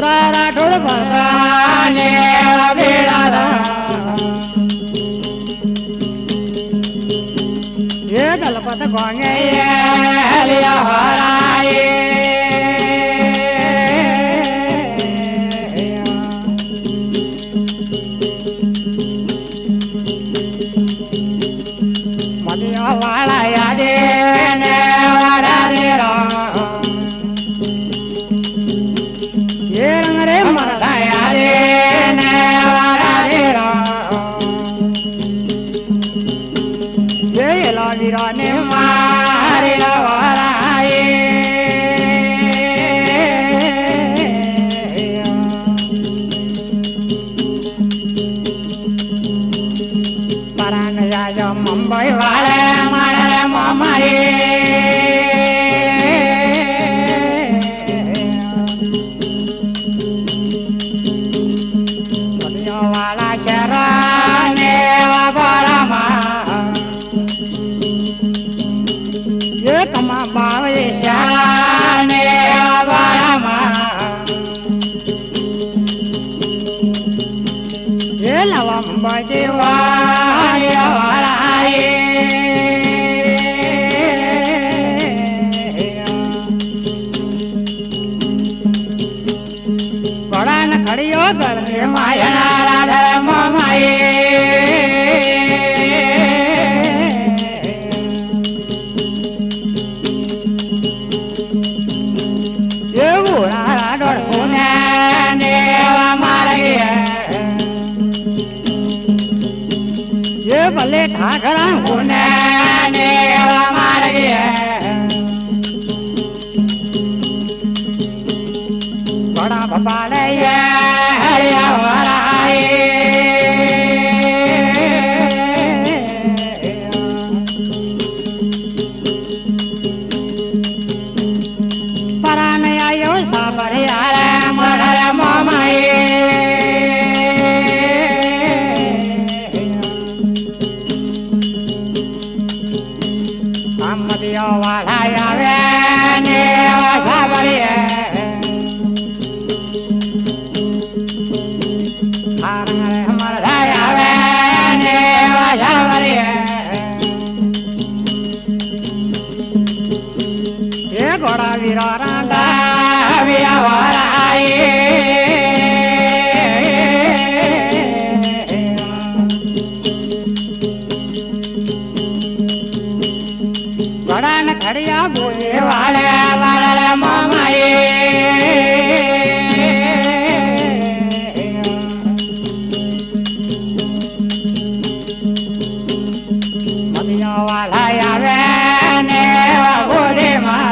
પૂરા રાઠોડ ભરવાને બેડા ये दलपत गोंगे लिया हराए मदिया वाला यादे ने वाला दे रो ये रंग रे मरदा यादे ने वाला दे रो वीराने मारे वाराए परान जाजो मुंबई वाले मारे मामाए वाला शराने वाला कमा बावे जाने वाला ये लवम बजे वाया वाला बड़ा न खड़ियो गले माया राधा मामाए भले ठाकरा गुने ने मार बड़ा भपाले परान आयो साबर यार मर मामाए वाला यावे ने वाला बड़िए हारंगरे मरदा यावे ने वाला बड़िए ये घोड़ा वीरा रांडा विया वाला खड़िया बोले वाले वाले मामाए मदिया वाला यावे ने बोले माँ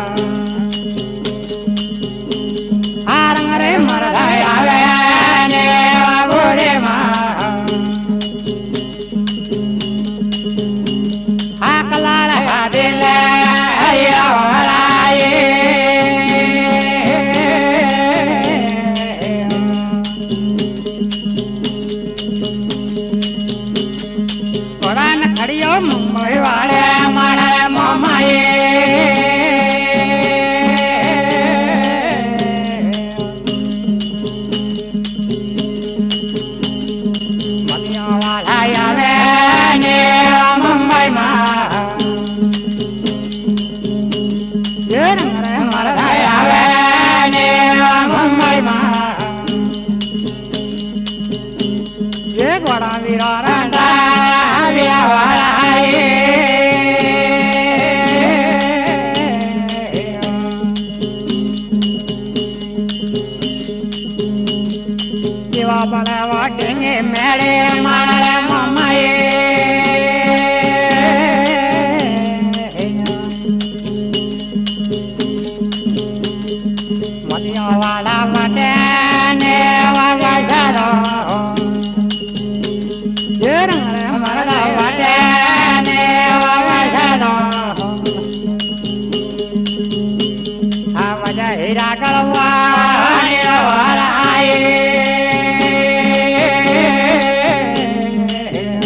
हारंगरे मरदा यावे ने बोले माँ हाकला लगा दिले मुंबई वाले मारे मामाए मदिया वाला यावे ने मुंबई माँ ये रंगरे मरदा यावे ने मुंबई माँ ये घोड़ा वीरा रांडा विया वाला बड़ा वाटेंगे मेरे मारे मामाए मदिया वाला वाटे ने वागा जारो ये रंगरे मरदा वाटे ने वागा जारो आ वजा हीरा कलवा वाला आए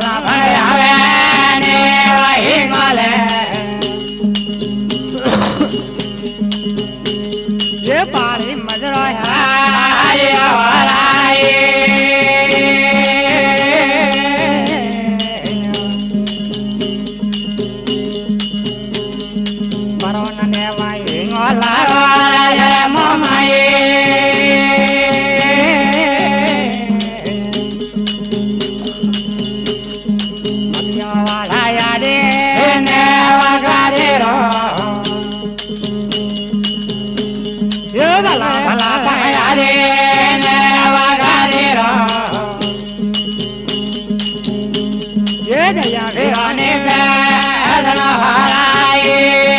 પાડી મજરો હાય વરાય પરોન ને વાય ગોલા મોમાય વાળાયા દે ને વગાડે રો ભલા ભલા પાયા રે ને વગાડે રો એ દયા વિરાને બેદના હારાય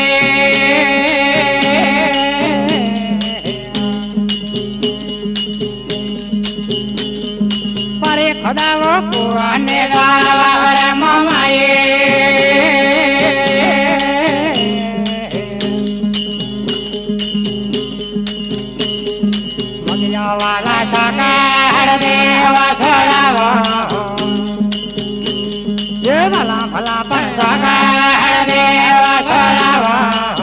પરે ખડાવો કુવાને ગાવા રે મમાયે વાલા સાકાર દેવા સોલાવો જે ભલા ભલા પણ સાકાર દેવા સોલાવો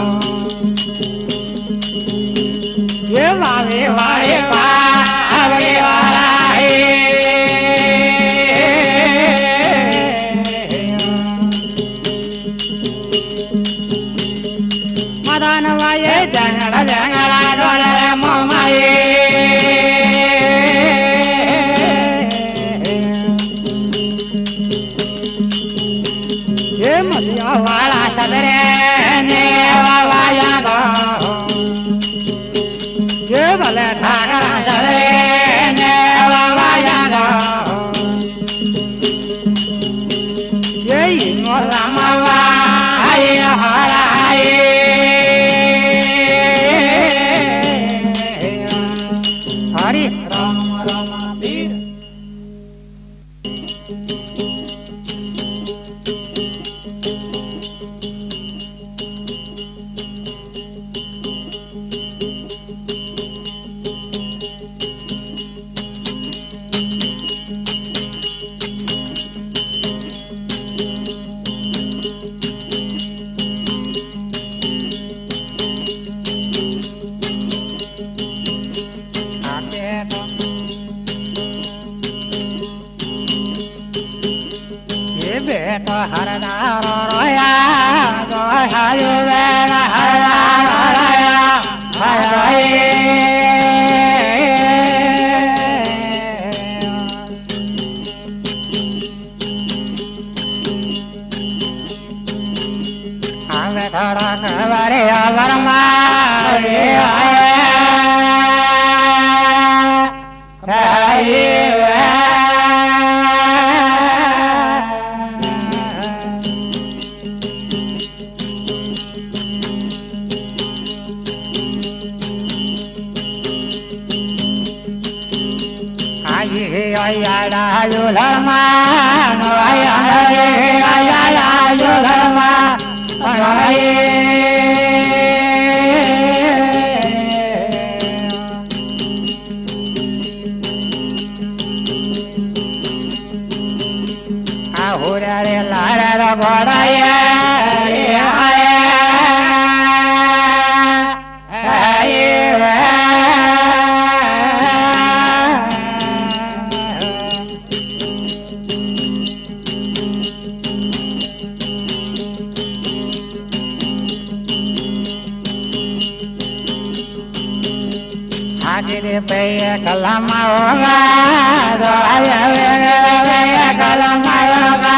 જે વાવે વાળે પાવે વાળા મદાન વાયે જંગળ જંગળા ડોલે મોમાયે વાળા સદરે ને વાયા ગો જે ભલે ઠાકરા સદરે ને વાયા ગો જે મોલા વાય હારાય હરી રામ રામ પીર બેટો હરદારો રોયા ગો હાયો વેરા હરદારો રોયા હરાય આવે થોડા ખબરે અવરમાં રે कलमा होगा कलमा होगा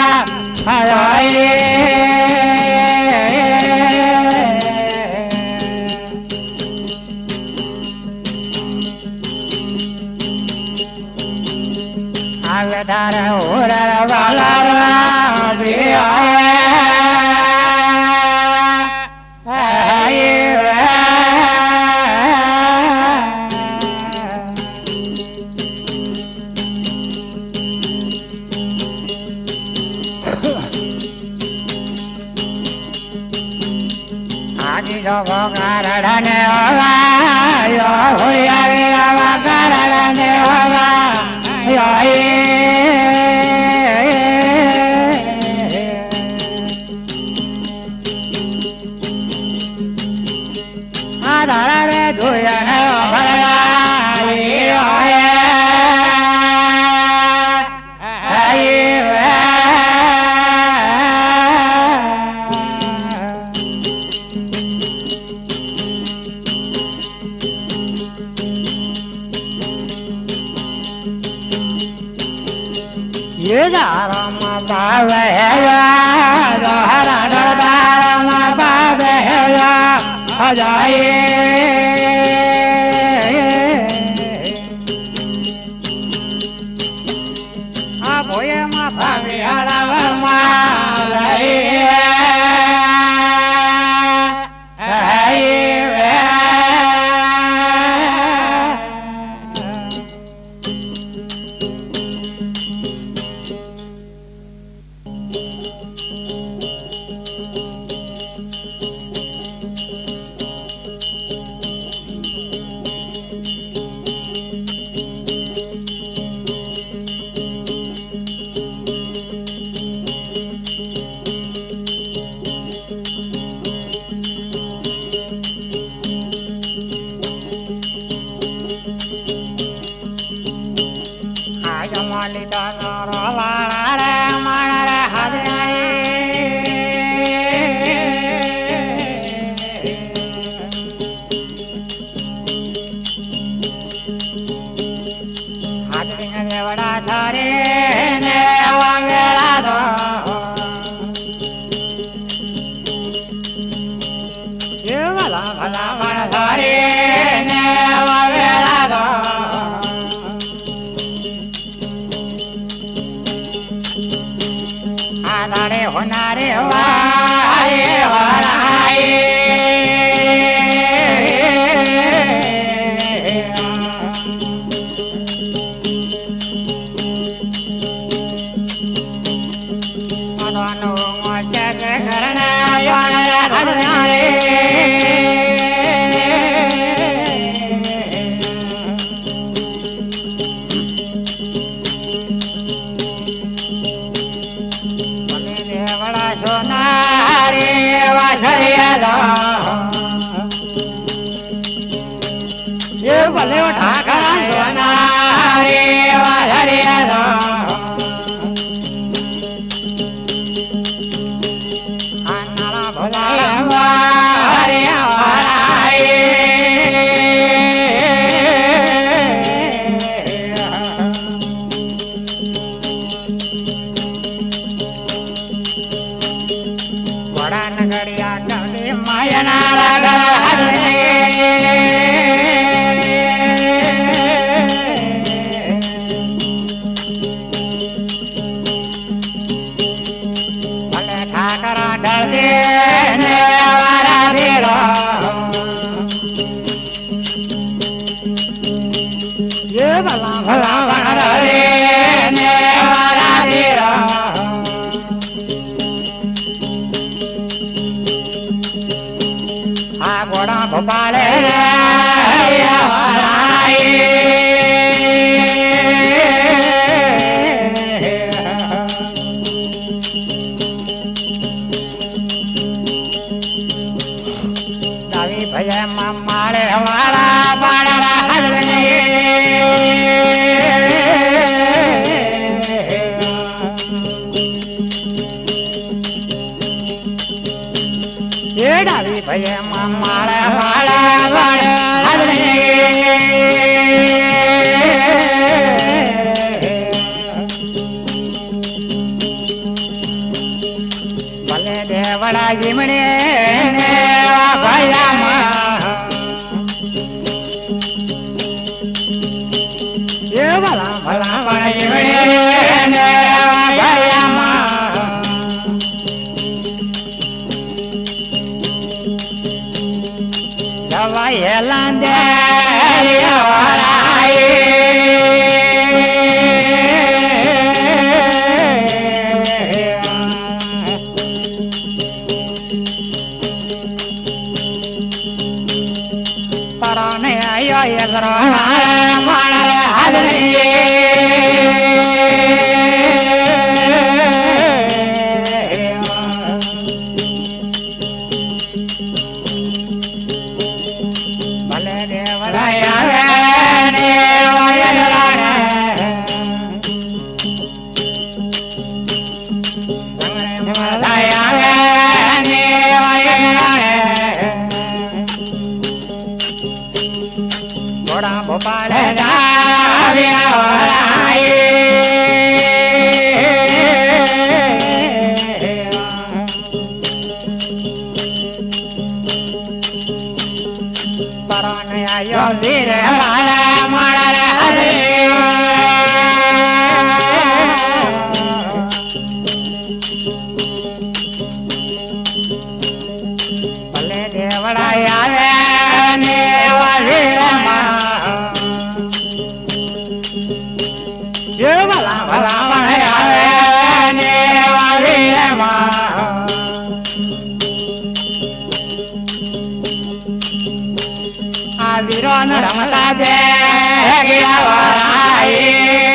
आगदार उड़र वाला गारडने होगा यो हुआ गारडने होगा यो વહેલા દોહરા ડરદારમાં બાબેલા જાય આ ભોયમાં ભાવી હળવમાં લઈ હોનારે વારે વરાય મનોનો મોચક કરના યોના રે ભલે ઠાકરા સોનારે વાધરિયા આનાળા ભોલા વારે વારાય વડા નગરિયા કવલી માયના રાગા ભોપાલે દાવી ભયા મારે વાળા પાડા ડાવી ભયા મારા વાળા વાળા ભલે દેવડા જીમડે ભયામાં એ ભલા ભલા વાળા જીમડે ભયામાં Yelande રમન રમતા દે ગયા વરાઈ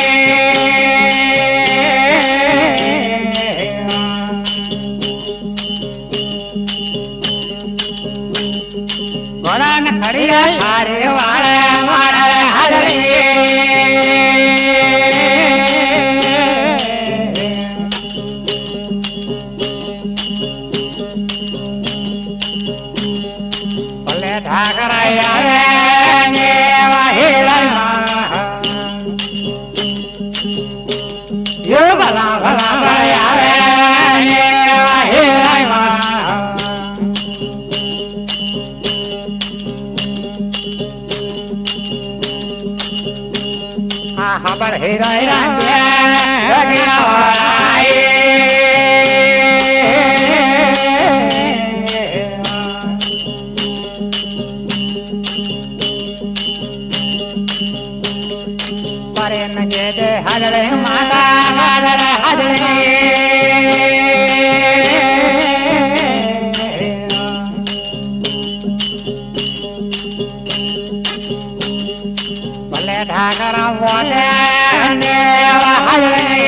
ઘોડા ને ખડીયા હારે વાળે વાળે હાજરી ખબર હીરા હાજરે માતા હાજરે ભલે ઠાકર મોટે હાજરે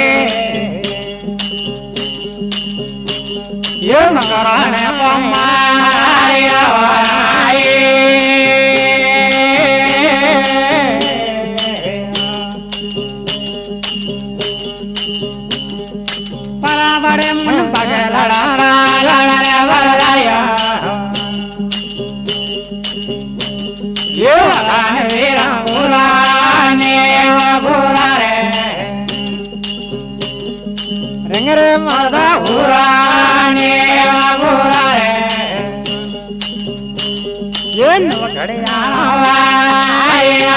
યો મકરાને રે મારા હુરાને વાગોરા રે એ નવઘડિયા વાય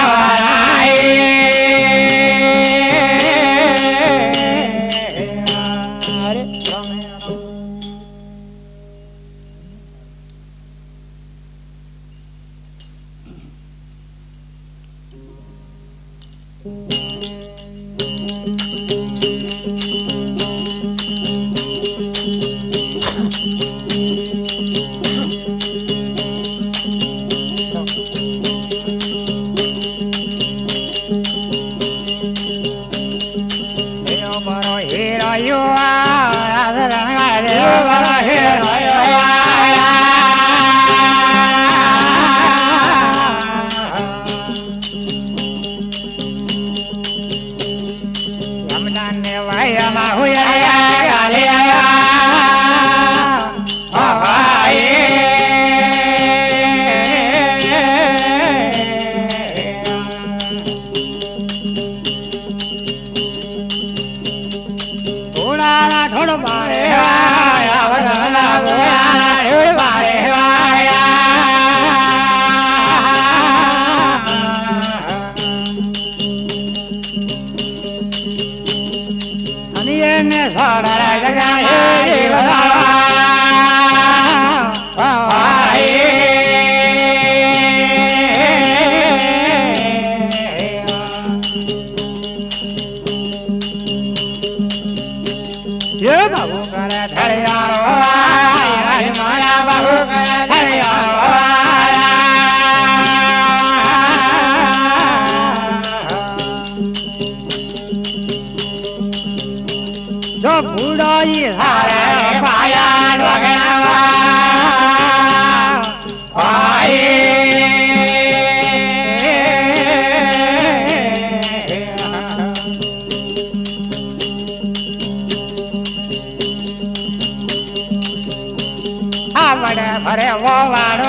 ભરે વો વાળો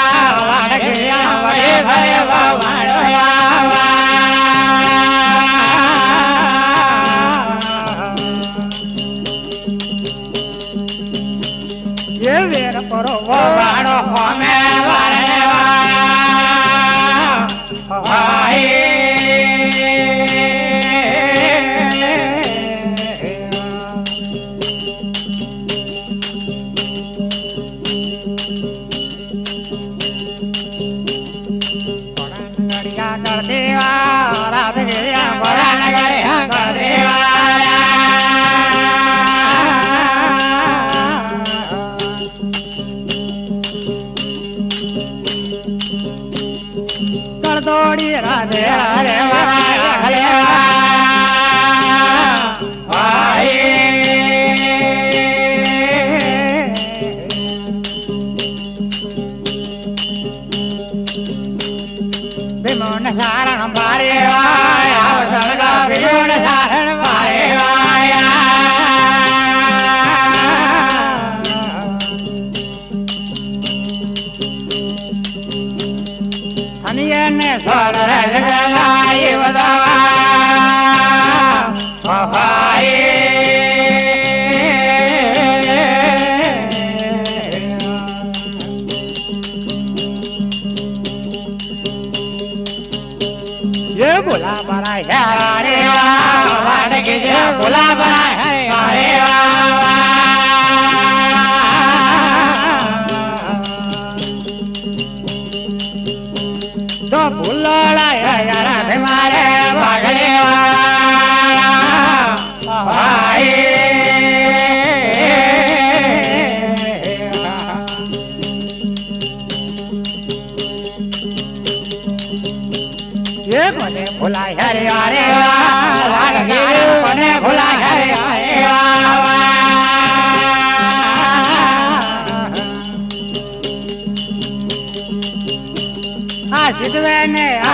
ભરે ભરે વો વાળો એ વેર કરો વો વાળો હોમે વાળે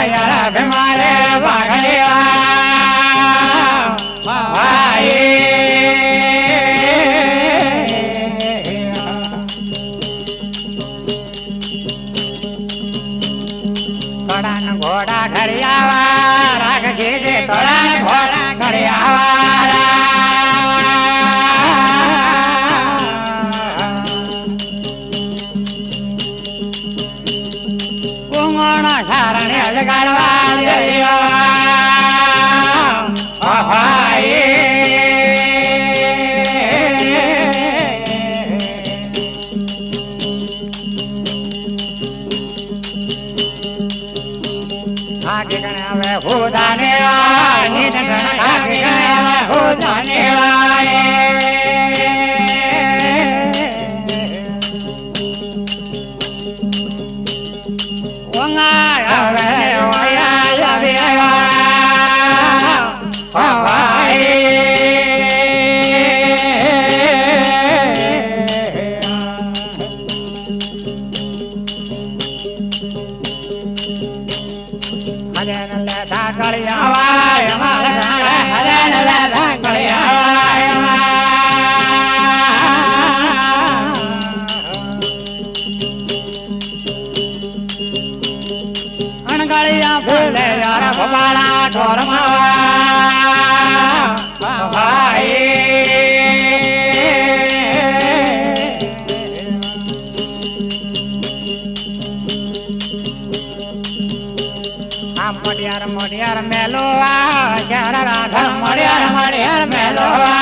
यार बीमारे भागले घोड़ा घरियावा राग जी घोड़ा घरियावा कुंगोना सारणे अलगारवा हो जाने वाले हो जाने वाले फूले यार भोपाला ढोरमा भाई मोडियार मोडियार मेलोआ यार राधा मोडियार मोडियार मेलोआ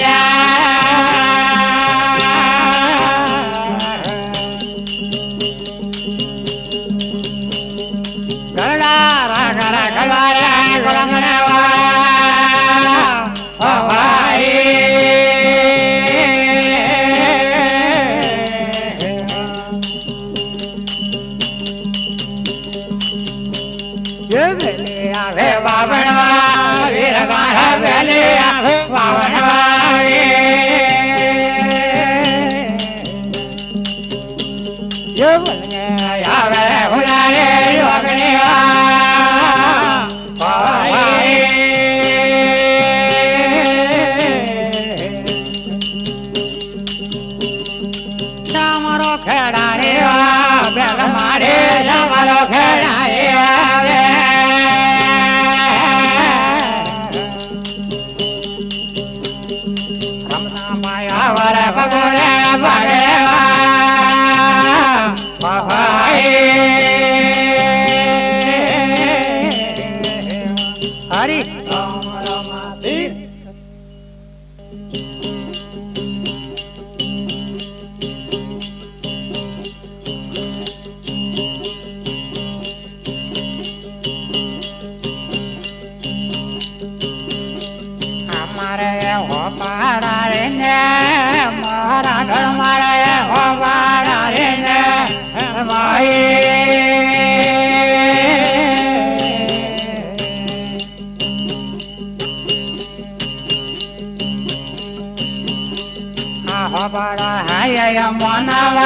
बड़ा है मनवा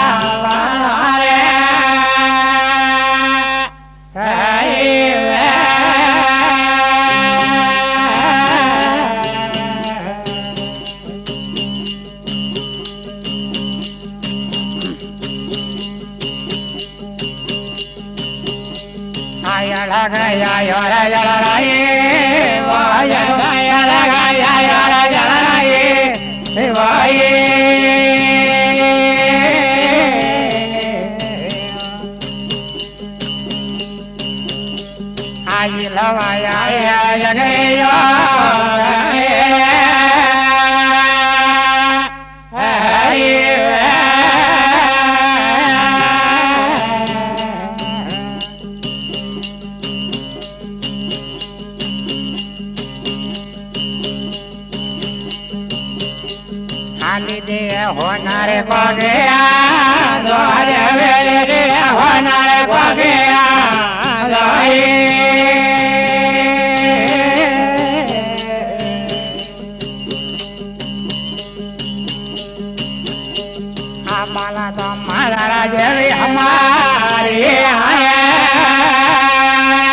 होनारे को गया द्वारे वेले होनारे को गया हमारा तो महाराज हमारे आया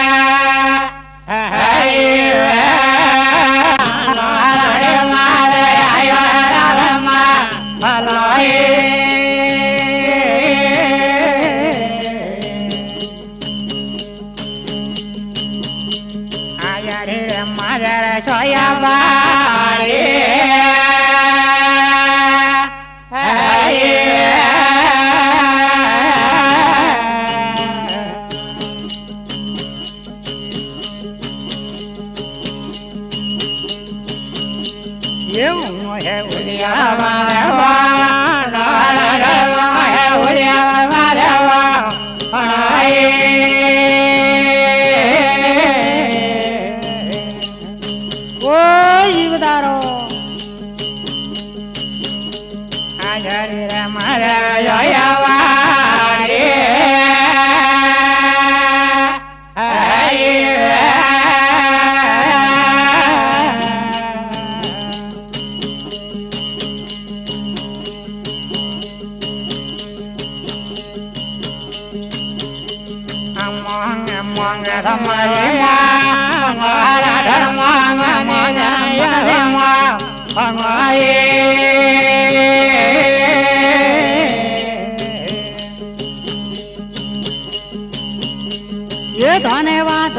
ये धन्यवाद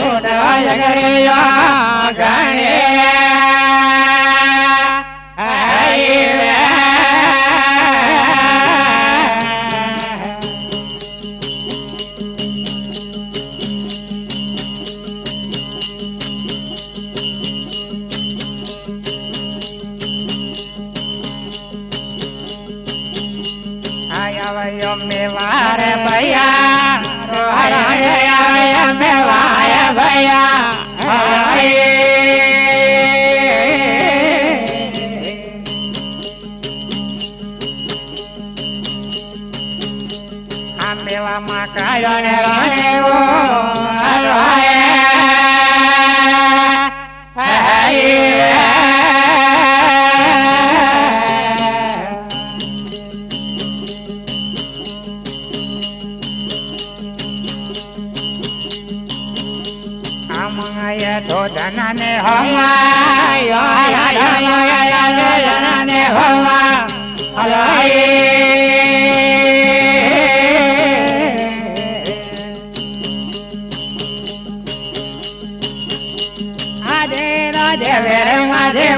गणे मेवार भैया मेवाय भैया मेवा माका रे वो तो धनने हवा धनने हवा आधे राधे वेरे माधे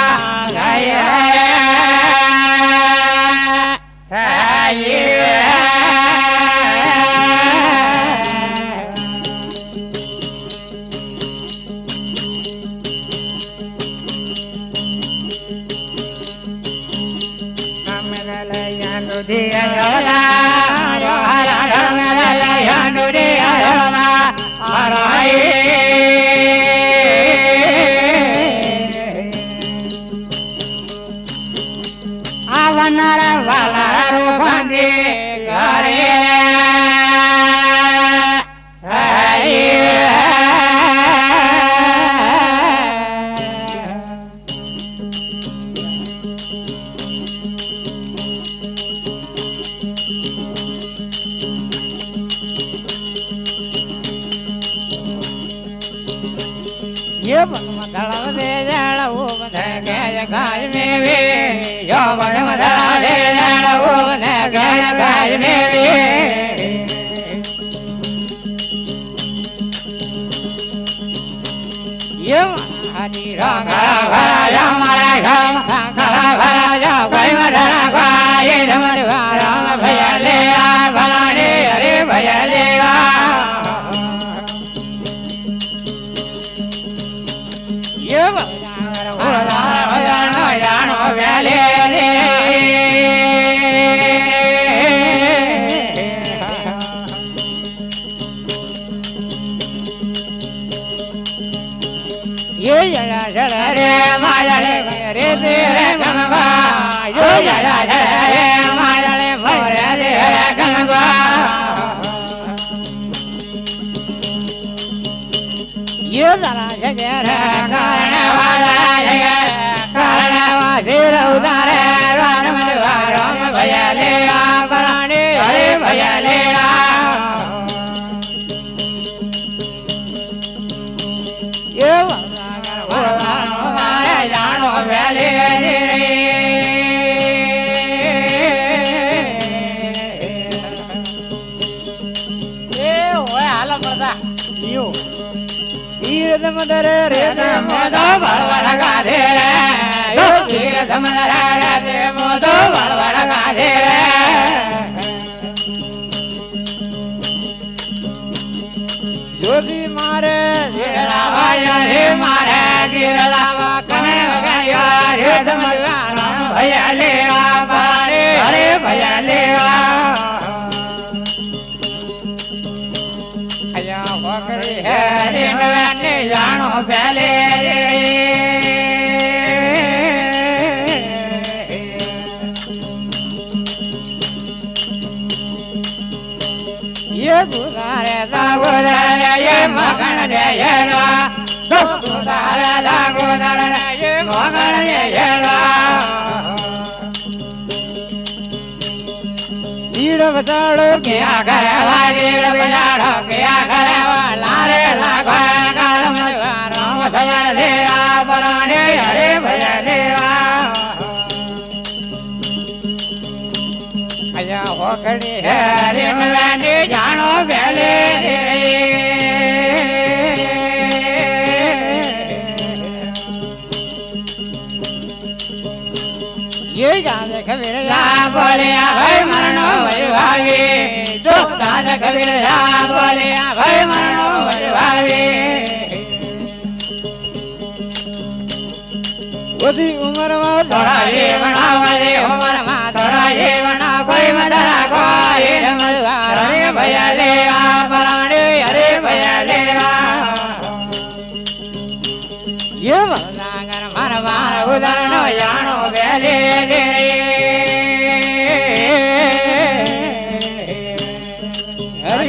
ये मधड़ा दे जाड़ा वो बंधे गए गाय में भी यो मधड़ा दे जाड़ा वो बंधे गए गाय में भी ये हरी रंगा भरा हमारा घम खरा भरा जाओ कोई मधड़ा गाय धमदवा राम भैया ले आ भलाने अरे भैया ले आ ये जानो व्याले ये जरा जरा रे माया रे रे तेरे गंगा यो जरा जरा रे माया रे भरे तेरे गंगा ये जरा जरा करने वाला जगह करने वाले उदारे राम राम भैया ले रानी हरे भैया ले ये जानो व्याले ये हाल पड़ता यो मदरे रे मोदो बड़बड़ गाधे रे यो तीर मदरा रे मोदो बड़बड़ गाधे रे जोगी मारे गिरलावा ये मारे गिरलावा कमे गयो रे धमवा भैया ले ये गुजारे दा गुजारे ये मगन रे ये ला गुजारे दा गुजारे ये मगन रे ये ला जीड़ बजाड़ो क्या करे वा जीड़ बजाड़ो क्या करे वा लारे लागो काल मधुवारो भया देवा पराणे हरे भया देवा अया हो खड़ी है रे मलानी जानो बेले रे ये जान कबीर ला बोलिया भाई मरनो भावी तो जान कबीर ला बोलिया भाई मरनो भावी ओदी उम्र में थोड़ा जीवना वाली उम्र में थोड़ा जीवना कोई मदरा कोई मधुवार हरे भया देवा पराणे हरे भया देवा ये मनागर मर मार उदरनो जानो बेले दे हरि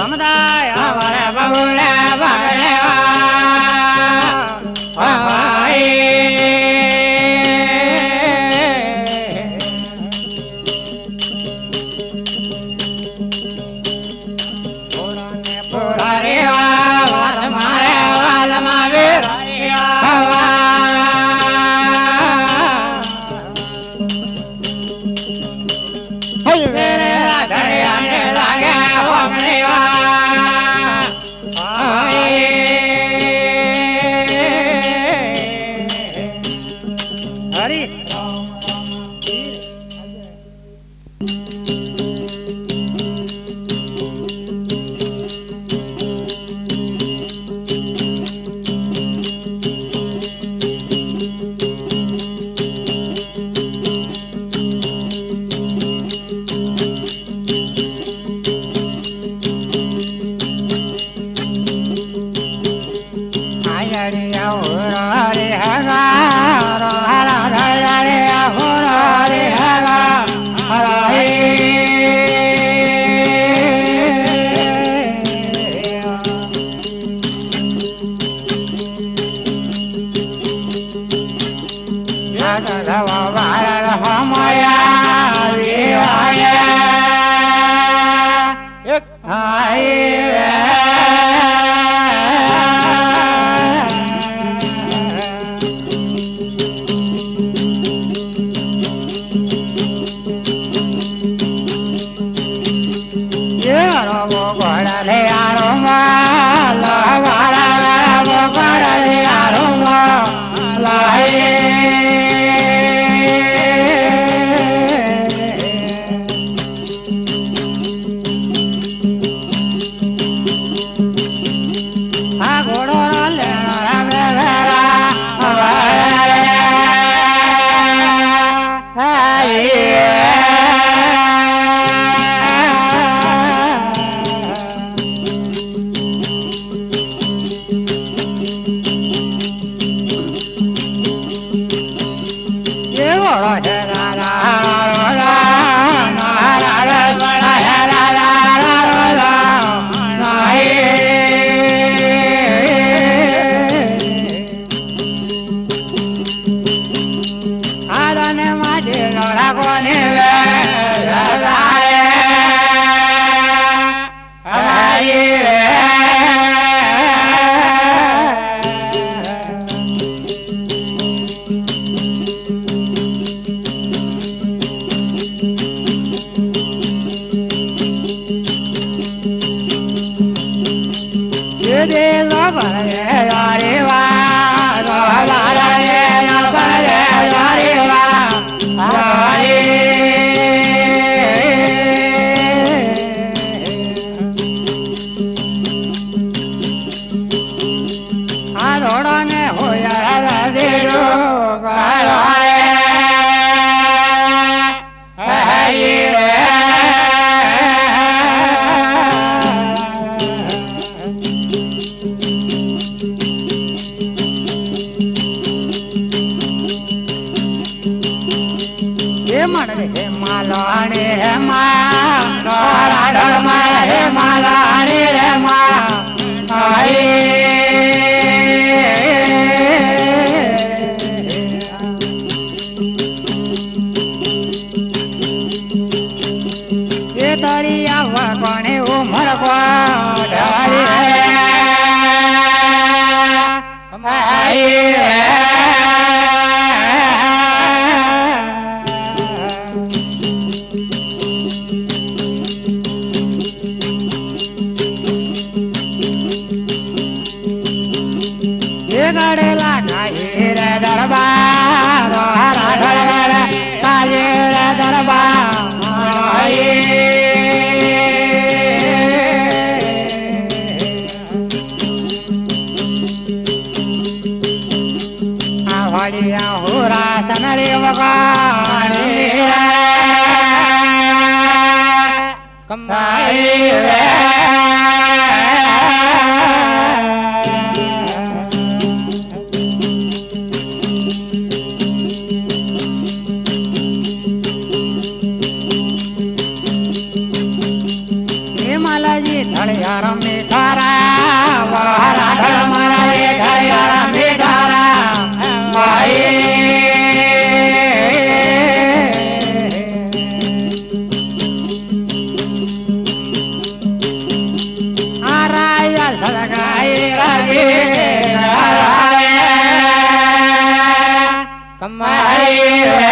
સમદાય અમારે બબુલે બગલે જી ઢળિયાર મીઠારા વારા ઢળ મારા રે ઢળિયાર મીઠારા ભાઈ આરાયા સળગાઈ રાગે કમાઈ રે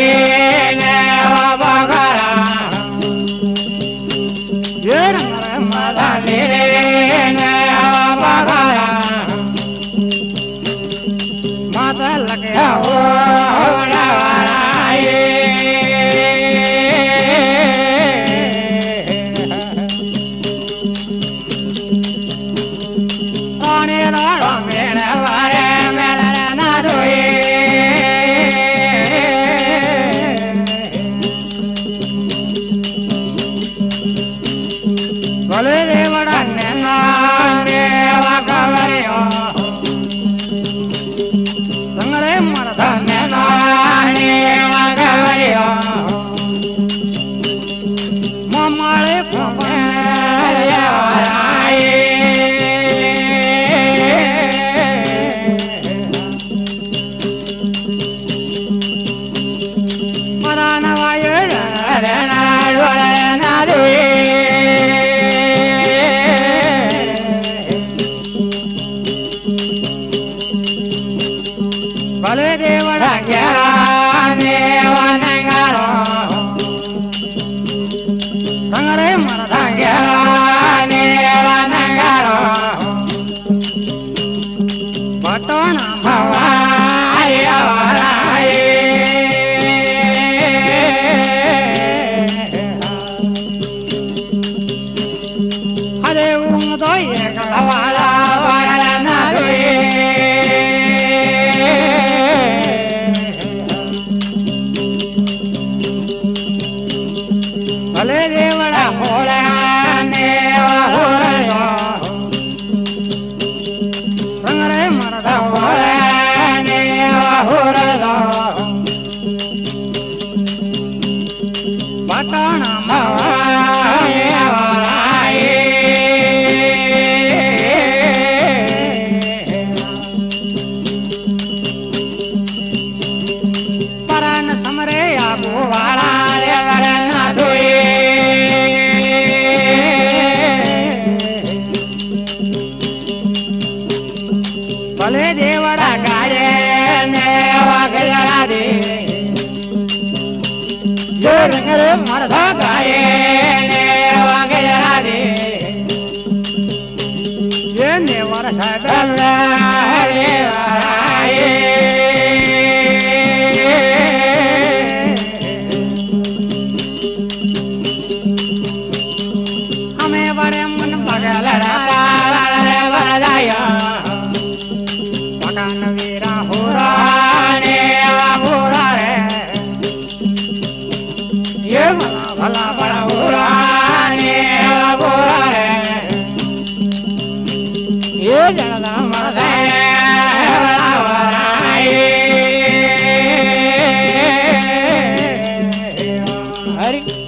हरि